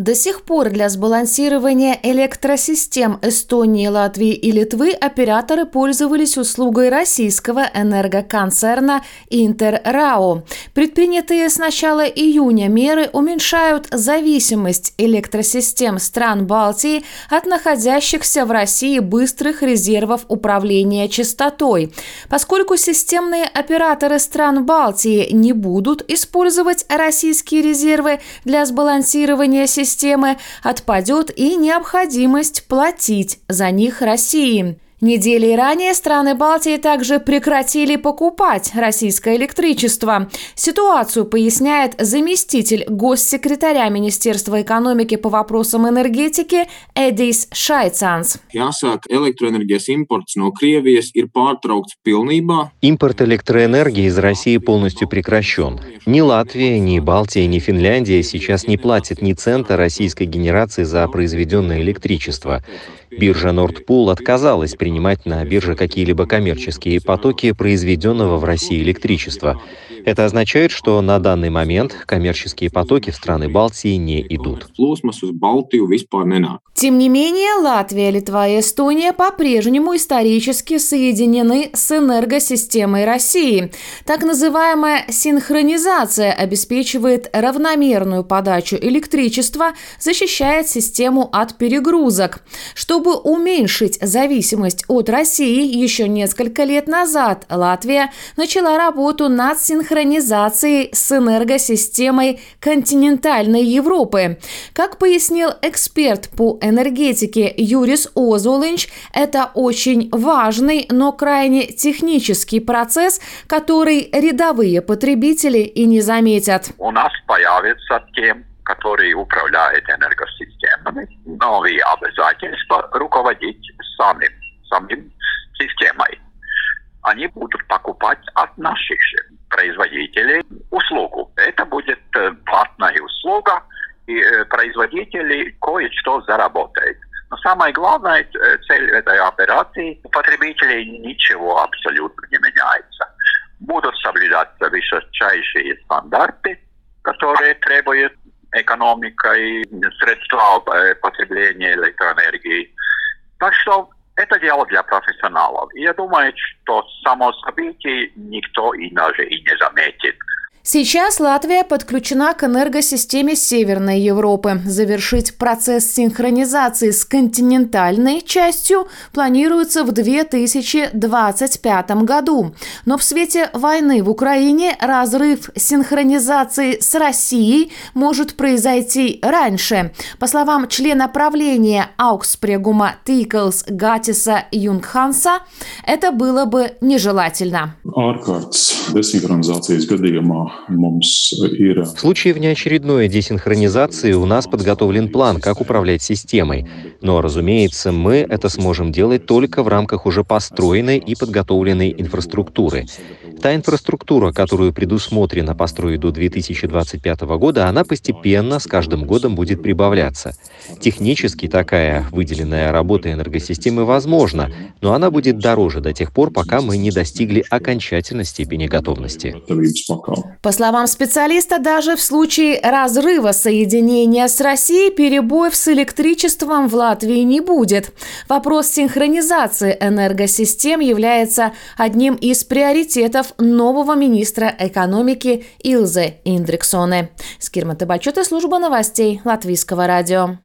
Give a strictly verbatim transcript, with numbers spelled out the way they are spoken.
До сих пор для сбалансирования электросистем Эстонии, Латвии и Литвы операторы пользовались услугой российского энергоконцерна «Интеррао». Предпринятые с начала июня меры уменьшают зависимость электросистем стран Балтии от находящихся в России быстрых резервов управления частотой. Поскольку системные операторы стран Балтии не будут использовать российские резервы для сбалансирования системы, системы, отпадет и необходимость платить за них России. Недели ранее страны Балтии также прекратили покупать российское электричество. Ситуацию поясняет заместитель госсекретаря Министерства экономики по вопросам энергетики Эдис Шайцанс. Импорт электроэнергии из России полностью прекращен. Ни Латвия, ни Балтия, ни Финляндия сейчас не платят ни цента российской генерации за произведенное электричество. Биржа Nord Pool отказалась принимать на бирже какие-либо коммерческие потоки произведенного в России электричества. Это означает, что на данный момент коммерческие потоки в страны Балтии не идут. Тем не менее, Латвия, Литва и Эстония по-прежнему исторически соединены с энергосистемой России. Так называемая синхронизация обеспечивает равномерную подачу электричества, защищает систему от перегрузок. Чтобы уменьшить зависимость от России, еще несколько лет назад Латвия начала работу над синхронизацией с энергосистемой континентальной Европы. Как пояснил эксперт по энергетике Юрис Озолинч, это очень важный, но крайне технический процесс, который рядовые потребители и не заметят. У нас появится тем, который управляет энергосистемами, новые обязательства руководить самим, самим системой. Они будут покупать от наших же производителей услугу. Это будет платная услуга, и производители кое-что заработают. Но самая главная цель этой операции – у потребителей ничего абсолютно не меняется. Будут соблюдаться высочайшие стандарты, которые требуют экономика и средства потребления электроэнергии. Так что это дело для профессионалов. И я думаю, что само событие никто и даже и не заметит. Сейчас Латвия подключена к энергосистеме Северной Европы. Завершить процесс синхронизации с континентальной частью планируется в две тысячи двадцать пятом году. Но в свете войны в Украине разрыв синхронизации с Россией может произойти раньше. По словам члена правления Аукспрегума Тиклс Гатиса Юнгханса, это было бы нежелательно. В случае внеочередной десинхронизации у нас подготовлен план, как управлять системой. Но, разумеется, мы это сможем делать только в рамках уже построенной и подготовленной инфраструктуры. Та инфраструктура, которую предусмотрено построить до две тысячи двадцать пятого года, она постепенно с каждым годом будет прибавляться. Технически такая выделенная работа энергосистемы возможна, но она будет дороже до тех пор, пока мы не достигли окончательной степени готовности. По словам специалиста, даже в случае разрыва соединения с Россией перебоев с электричеством в Латвии не будет. Вопрос синхронизации энергосистем является одним из приоритетов нового министра экономики Илзе Индриксоне. Скирмата Бальчота, служба новостей Латвийского радио.